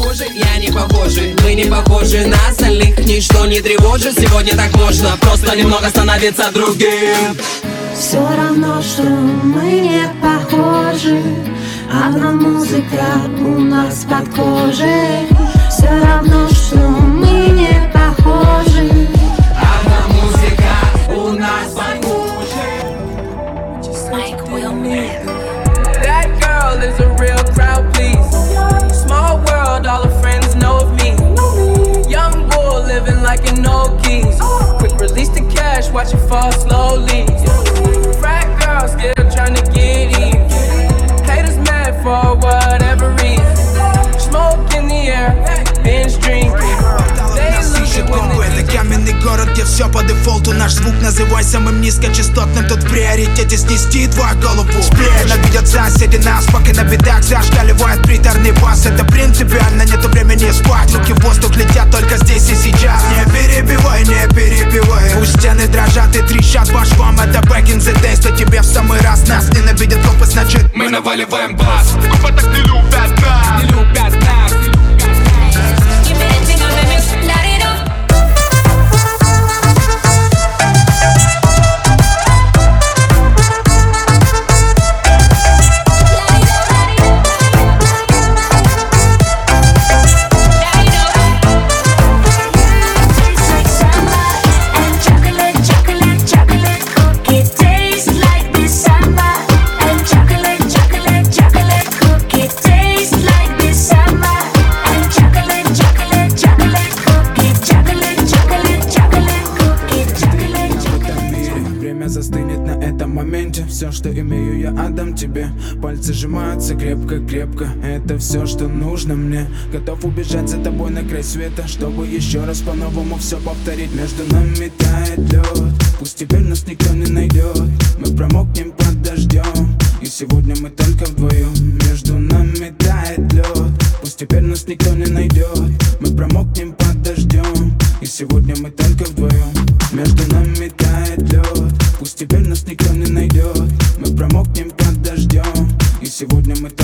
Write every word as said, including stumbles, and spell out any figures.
похожи, я не похожи. Мы не похожи на остальных, ничто не тревожит. Сегодня так можно, просто немного становиться другим. Все равно, что мы не похожи. Одна музыка у нас под кожей. Все равно, что мы не похожи. Одна музыка у нас под кожей. That girl is a real crowd, please. Small world, all her friends know of me. Young bull living like an old keys. Quick release the cash, watch it fall slowly. Frat girl still trying to get in. Haters mad for whatever reason. Smoke in the air, binge drinking. Нас ищет бомбы, это каменный город, где все по дефолту. Наш звук называй самым низкочастотным. Тут в приоритете снести твою голову. Сплея видят соседи нас, пока на бедах зашкаливает приторный бас. Это принципиально, нету времени спать. Руки в воздух летят только здесь и сейчас. Не перебивай, не перебивай. Пусть стены дрожат и трещат по швам. Это back in the days, то тебе в самый раз. Нас ненавидят копы, значит мы наваливаем бас. Копы так не любят нас, не любят нас. Застынет на этом моменте. Все, что имею, я отдам тебе. Пальцы сжимаются крепко-крепко. Это все, что нужно мне. Готов убежать за тобой на край света, чтобы еще раз по-новому все повторить. Между нами тает лед, пусть теперь нас никто не найдет. Мы промокнем под дождем, и сегодня мы только вдвоем. Между нами тает лед, пусть теперь нас никто не найдет. Мы промокнем под дождем, и сегодня мы только вдвоем. Между нами тает лед, пусть теперь нас никто не найдет. Мы промокнем под дождем, и сегодня мы